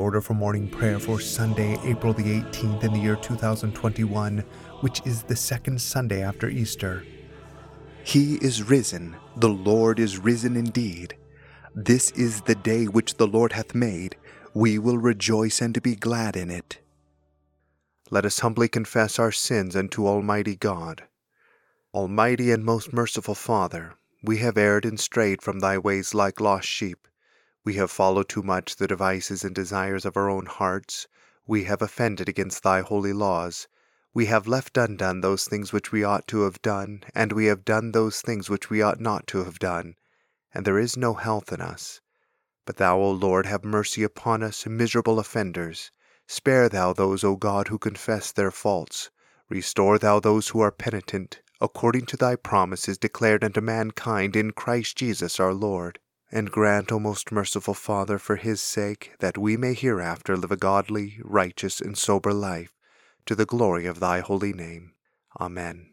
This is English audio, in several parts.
order for morning prayer for Sunday, April the 18th in the year 2021, which is the second Sunday after Easter. He is risen, the Lord is risen indeed. This is the day which the Lord hath made. We will rejoice and be glad in it. Let us humbly confess our sins unto Almighty God. Almighty and most merciful Father, we have erred and strayed from thy ways like lost sheep. We have followed too much the devices and desires of our own hearts. We have offended against thy holy laws. We have left undone those things which we ought to have done, and we have done those things which we ought not to have done. And there is no health in us. But thou, O Lord, have mercy upon us, miserable offenders. Spare thou those, O God, who confess their faults. Restore thou those who are penitent, according to thy promises declared unto mankind in Christ Jesus our Lord. And grant, O most merciful Father, for his sake, that we may hereafter live a godly, righteous, and sober life, to the glory of thy holy name. Amen.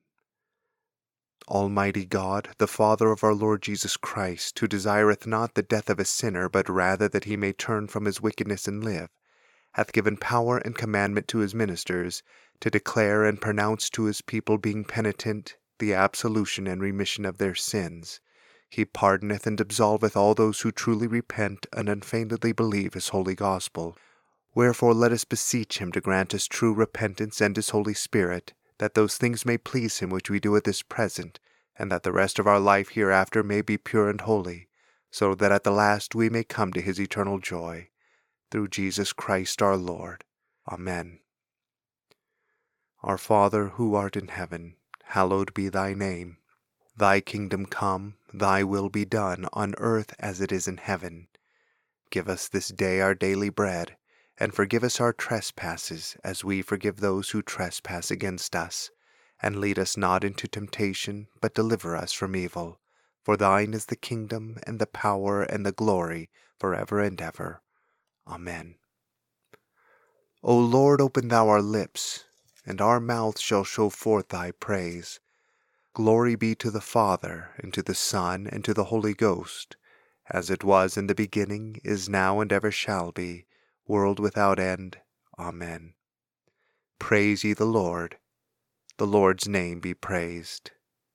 Almighty God, the Father of our Lord Jesus Christ, who desireth not the death of a sinner, but rather that he may turn from his wickedness and live, hath given power and commandment to his ministers, to declare and pronounce to his people being penitent the absolution and remission of their sins. He pardoneth and absolveth all those who truly repent and unfeignedly believe his holy gospel. Wherefore let us beseech him to grant us true repentance and his Holy Spirit, that those things may please him which we do at this present, and that the rest of our life hereafter may be pure and holy, so that at the last we may come to his eternal joy. Through Jesus Christ our Lord. Amen. Our Father, who art in heaven, hallowed be thy name. Thy kingdom come, thy will be done, on earth as it is in heaven. Give us this day our daily bread, and forgive us our trespasses, as we forgive those who trespass against us. And lead us not into temptation, but deliver us from evil. For thine is the kingdom, and the power, and the glory, forever and ever. Amen. O Lord, open thou our lips, and our mouth shall show forth thy praise. Glory be to the Father, and to the Son, and to the Holy Ghost, as it was in the beginning, is now, and ever shall be, world without end. Amen. Praise ye the Lord. The Lord's name be praised.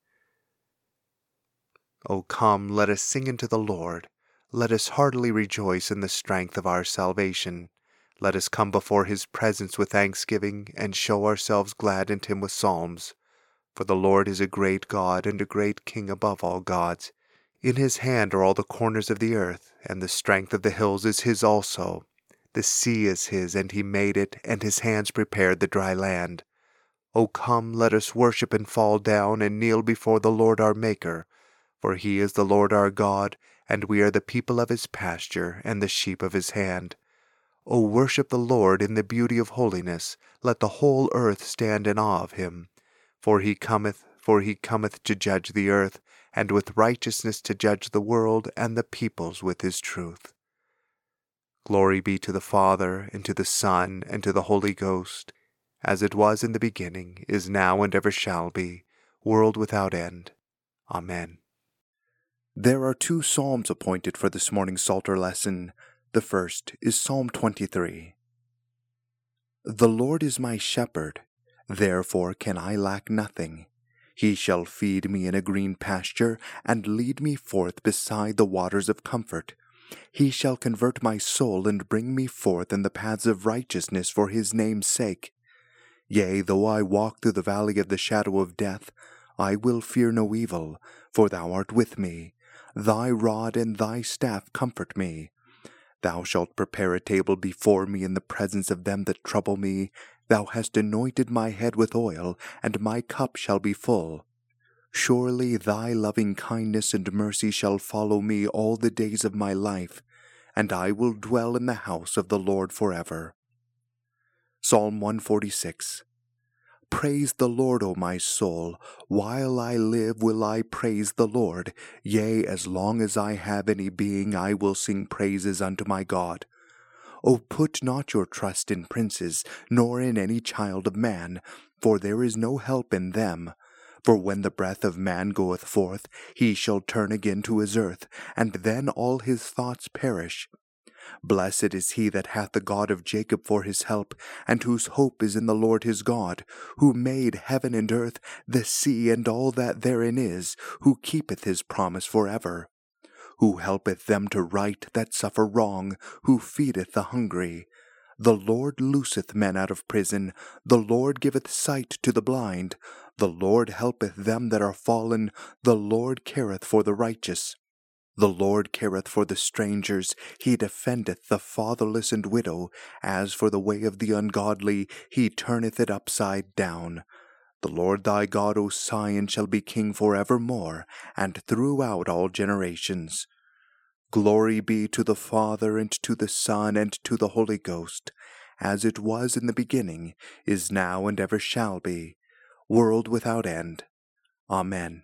O come, let us sing unto the Lord. Let us heartily rejoice in the strength of our salvation. Let us come before his presence with thanksgiving, and show ourselves glad in him with psalms. For the Lord is a great God, and a great King above all gods. In his hand are all the corners of the earth, and the strength of the hills is his also. The sea is his, and he made it, and his hands prepared the dry land. O come, let us worship and fall down, and kneel before the Lord our Maker. For he is the Lord our God, and we are the people of his pasture, and the sheep of his hand. O worship the Lord in the beauty of holiness. Let the whole earth stand in awe of him. For he cometh to judge the earth, and with righteousness to judge the world and the peoples with his truth. Glory be to the Father, and to the Son, and to the Holy Ghost, as it was in the beginning, is now, and ever shall be, world without end. Amen. There are 2 psalms appointed for this morning's Psalter lesson. The first is Psalm 23. The Lord is my shepherd. Therefore can I lack nothing. He shall feed me in a green pasture, and lead me forth beside the waters of comfort. He shall convert my soul, and bring me forth in the paths of righteousness for his name's sake. Yea, though I walk through the valley of the shadow of death, I will fear no evil, for thou art with me. Thy rod and thy staff comfort me. Thou shalt prepare a table before me in the presence of them that trouble me. Thou hast anointed my head with oil, and my cup shall be full. Surely thy loving kindness and mercy shall follow me all the days of my life, and I will dwell in the house of the Lord forever. Psalm 146. Praise the Lord, O my soul. While I live will I praise the Lord. Yea, as long as I have any being, I will sing praises unto my God. O put not your trust in princes, nor in any child of man, for there is no help in them. For when the breath of man goeth forth, he shall turn again to his earth, and then all his thoughts perish. Blessed is he that hath the God of Jacob for his help, and whose hope is in the Lord his God, who made heaven and earth, the sea, and all that therein is, who keepeth his promise forever, who helpeth them to right that suffer wrong, who feedeth the hungry. The Lord looseth men out of prison, the Lord giveth sight to the blind, the Lord helpeth them that are fallen, the Lord careth for the righteous. The Lord careth for the strangers, he defendeth the fatherless and widow. As for the way of the ungodly, he turneth it upside down. The Lord thy God, O Sion, shall be king forevermore, and throughout all generations. Glory be to the Father, and to the Son, and to the Holy Ghost, as it was in the beginning, is now, and ever shall be, world without end. Amen.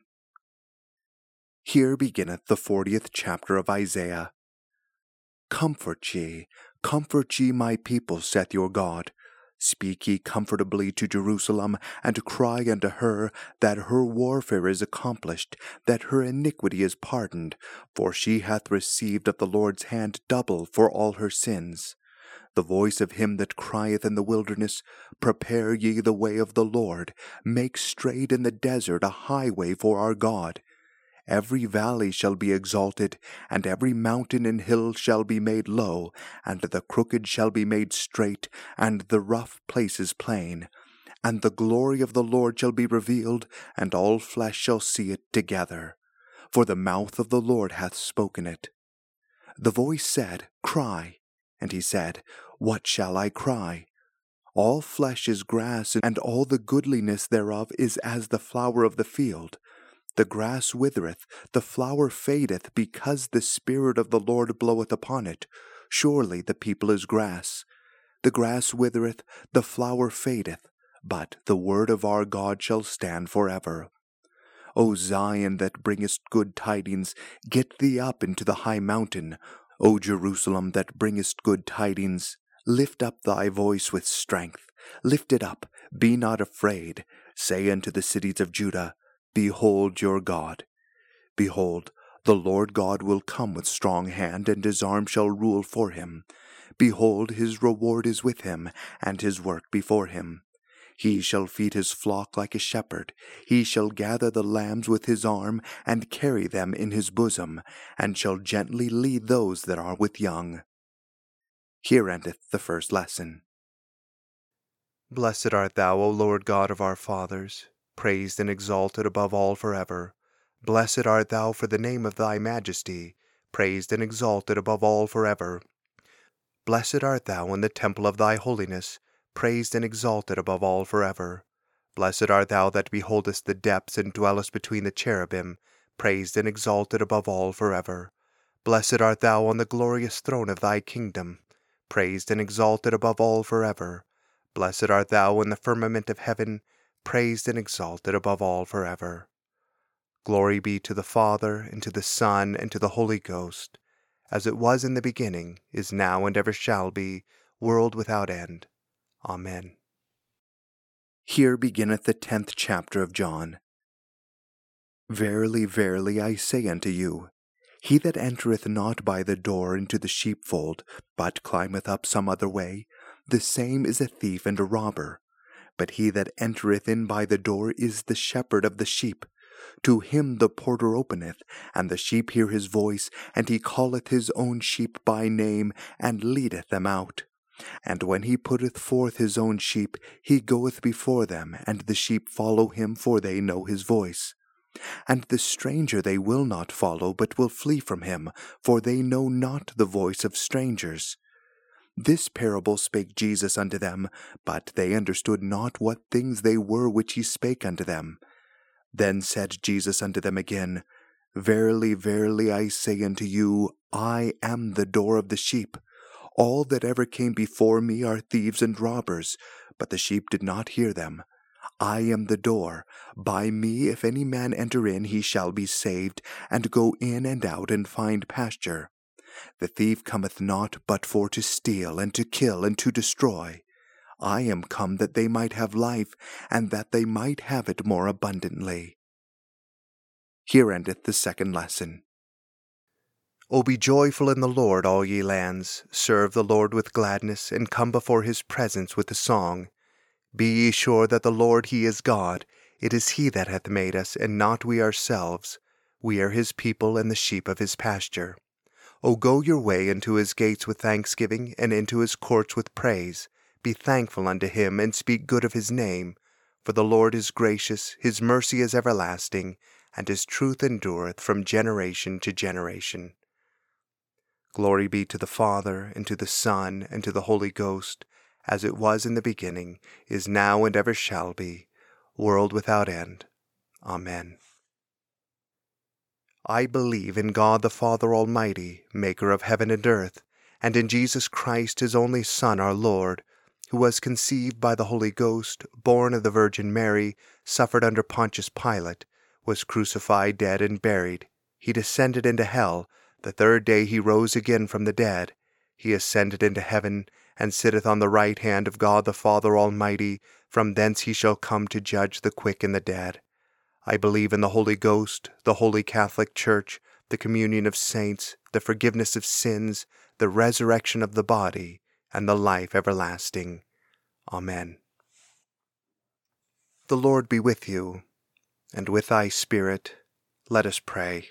Here beginneth the 40th chapter of Isaiah. Comfort ye, my people, saith your God. Speak ye comfortably to Jerusalem, and cry unto her that her warfare is accomplished, that her iniquity is pardoned, for she hath received of the Lord's hand double for all her sins. The voice of him that crieth in the wilderness, Prepare ye the way of the Lord, make straight in the desert a highway for our God. Every valley shall be exalted, and every mountain and hill shall be made low, and the crooked shall be made straight, and the rough places plain. And the glory of the Lord shall be revealed, and all flesh shall see it together. For the mouth of the Lord hath spoken it. The voice said, Cry. And he said, What shall I cry? All flesh is grass, and all the goodliness thereof is as the flower of the field. The grass withereth, the flower fadeth, because the Spirit of the Lord bloweth upon it. Surely the people is grass. The grass withereth, the flower fadeth, but the word of our God shall stand forever. O Zion, that bringest good tidings, get thee up into the high mountain. O Jerusalem, that bringest good tidings, lift up thy voice with strength. Lift it up, be not afraid. Say unto the cities of Judah, Behold your God. Behold, the Lord God will come with strong hand, and his arm shall rule for him. Behold, his reward is with him, and his work before him. He shall feed his flock like a shepherd. He shall gather the lambs with his arm, and carry them in his bosom, and shall gently lead those that are with young. Here endeth the first lesson. Blessed art thou, O Lord God of our fathers, praised and exalted above all forever. Blessed art thou for the name of thy majesty, praised and exalted above all forever. Blessed art thou in the temple of thy holiness, praised and exalted above all forever. Blessed art thou that beholdest the depths and dwellest between the cherubim, praised and exalted above all forever. Blessed art thou on the glorious throne of thy kingdom, praised and exalted above all forever. Blessed art thou in the firmament of heaven, praised and exalted above all forever. Glory be to the Father, and to the Son, and to the Holy Ghost, as it was in the beginning, is now, and ever shall be, world without end. Amen. Here beginneth the 10th chapter of John. Verily, verily, I say unto you, he that entereth not by the door into the sheepfold, but climbeth up some other way, the same is a thief and a robber. But he that entereth in by the door is the shepherd of the sheep. To him the porter openeth, and the sheep hear his voice, and he calleth his own sheep by name, and leadeth them out. And when he putteth forth his own sheep, he goeth before them, and the sheep follow him, for they know his voice. And the stranger they will not follow, but will flee from him, for they know not the voice of strangers. This parable spake Jesus unto them, but they understood not what things they were which he spake unto them. Then said Jesus unto them again, Verily, verily, I say unto you, I am the door of the sheep. All that ever came before me are thieves and robbers, but the sheep did not hear them. I am the door. By me if any man enter in, he shall be saved, and go in and out and find pasture. The thief cometh not but for to steal, and to kill, and to destroy. I am come that they might have life, and that they might have it more abundantly. Here endeth the second lesson. O be joyful in the Lord, all ye lands. Serve the Lord with gladness, and come before his presence with a song. Be ye sure that the Lord he is God. It is he that hath made us, and not we ourselves. We are his people, and the sheep of his pasture. O go your way into his gates with thanksgiving, and into his courts with praise. Be thankful unto him, and speak good of his name. For the Lord is gracious, his mercy is everlasting, and his truth endureth from generation to generation. Glory be to the Father, and to the Son, and to the Holy Ghost, as it was in the beginning, is now, and ever shall be, world without end. Amen. I believe in God the Father Almighty, maker of heaven and earth, and in Jesus Christ, his only Son, our Lord, who was conceived by the Holy Ghost, born of the Virgin Mary, suffered under Pontius Pilate, was crucified, dead, and buried. He descended into hell. The third day he rose again from the dead. He ascended into heaven, and sitteth on the right hand of God the Father Almighty. From thence he shall come to judge the quick and the dead. I believe in the Holy Ghost, the Holy Catholic Church, the communion of saints, the forgiveness of sins, the resurrection of the body, and the life everlasting. Amen. The Lord be with you, and with thy spirit. Let us pray.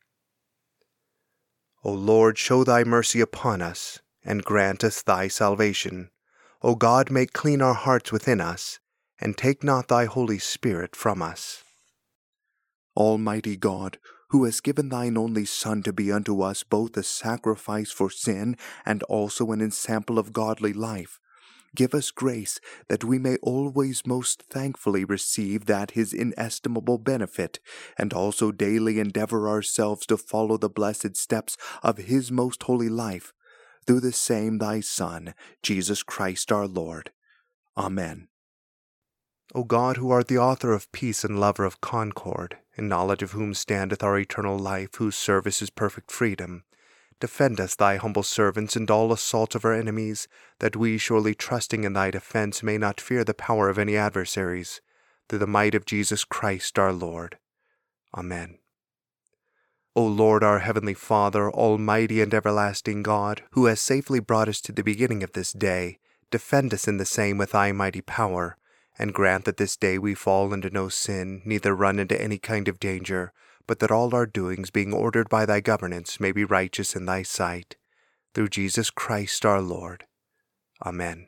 O Lord, show thy mercy upon us, and grant us thy salvation. O God, make clean our hearts within us, and take not thy Holy Spirit from us. Almighty God, who hast given thine only Son to be unto us both a sacrifice for sin and also an ensample of godly life, give us grace that we may always most thankfully receive that his inestimable benefit, and also daily endeavor ourselves to follow the blessed steps of his most holy life, through the same thy Son, Jesus Christ our Lord. Amen. O God, who art the author of peace and lover of concord, in knowledge of whom standeth our eternal life, whose service is perfect freedom, defend us, thy humble servants, in all assaults of our enemies, that we, surely trusting in thy defense, may not fear the power of any adversaries, through the might of Jesus Christ our Lord. Amen. O Lord, our heavenly Father, almighty and everlasting God, who hast safely brought us to the beginning of this day, defend us in the same with thy mighty power, and grant that this day we fall into no sin, neither run into any kind of danger, but that all our doings, being ordered by thy governance, may be righteous in thy sight. Through Jesus Christ our Lord. Amen.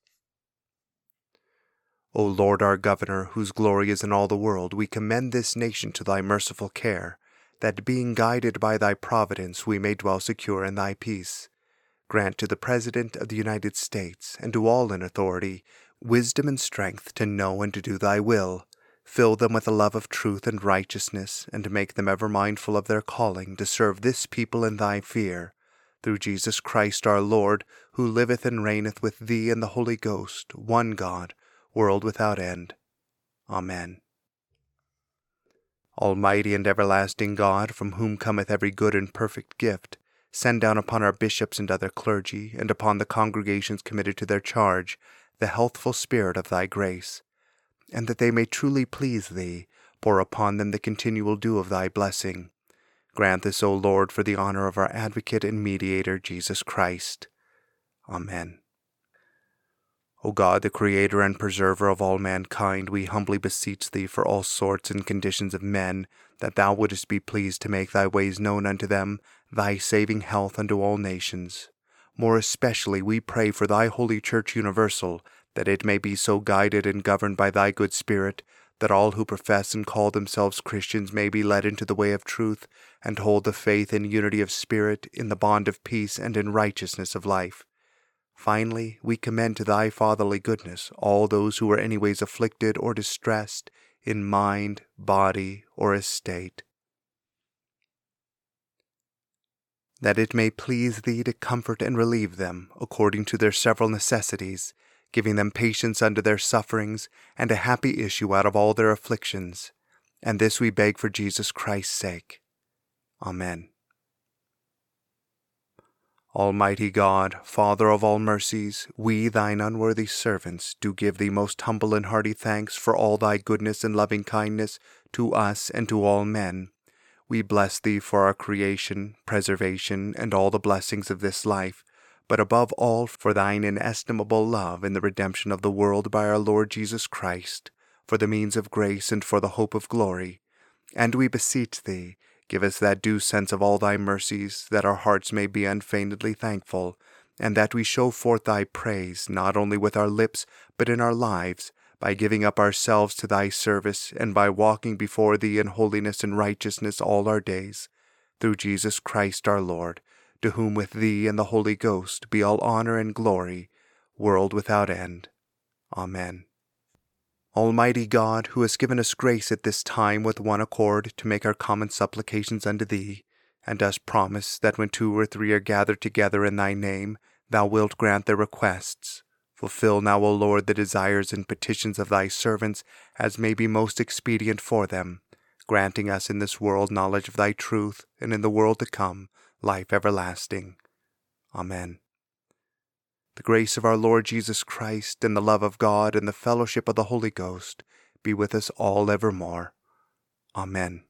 O Lord, our Governor, whose glory is in all the world, we commend this nation to thy merciful care, that being guided by thy providence we may dwell secure in thy peace. Grant to the President of the United States, and to all in authority, wisdom and strength to know and to do thy will. Fill them with the love of truth and righteousness, and make them ever mindful of their calling to serve this people in thy fear. Through Jesus Christ our Lord, who liveth and reigneth with thee and the Holy Ghost, one God, world without end. Amen. Almighty and everlasting God, from whom cometh every good and perfect gift, send down upon our bishops and other clergy, and upon the congregations committed to their charge, the healthful spirit of thy grace, and that they may truly please thee, pour upon them the continual dew of thy blessing. Grant this, O Lord, for the honor of our advocate and mediator, Jesus Christ. Amen. O God, the Creator and Preserver of all mankind, we humbly beseech thee for all sorts and conditions of men, that thou wouldest be pleased to make thy ways known unto them, thy saving health unto all nations. More especially we pray for thy holy Church universal, that it may be so guided and governed by thy good Spirit, that all who profess and call themselves Christians may be led into the way of truth, and hold the faith in unity of spirit, in the bond of peace, and in righteousness of life. Finally, we commend to thy fatherly goodness all those who are anyways afflicted or distressed in mind, body, or estate, that it may please thee to comfort and relieve them according to their several necessities, giving them patience under their sufferings, and a happy issue out of all their afflictions. And this we beg for Jesus Christ's sake. Amen. Almighty God, Father of all mercies, we, thine unworthy servants, do give thee most humble and hearty thanks for all thy goodness and loving kindness to us and to all men. We bless thee for our creation, preservation, and all the blessings of this life, but above all for thine inestimable love in the redemption of the world by our Lord Jesus Christ, for the means of grace and for the hope of glory. And we beseech thee, give us that due sense of all thy mercies, that our hearts may be unfeignedly thankful, and that we show forth thy praise not only with our lips, but in our lives, by giving up ourselves to thy service, and by walking before thee in holiness and righteousness all our days. Through Jesus Christ our Lord, to whom with thee and the Holy Ghost be all honor and glory, world without end. Amen. Almighty God, who hast given us grace at this time with one accord to make our common supplications unto thee, and dost promise that when 2 or 3 are gathered together in thy name, thou wilt grant their requests. Fulfill now, O Lord, the desires and petitions of thy servants, as may be most expedient for them, granting us in this world knowledge of thy truth, and in the world to come life everlasting. Amen. The grace of our Lord Jesus Christ, and the love of God, and the fellowship of the Holy Ghost be with us all evermore. Amen.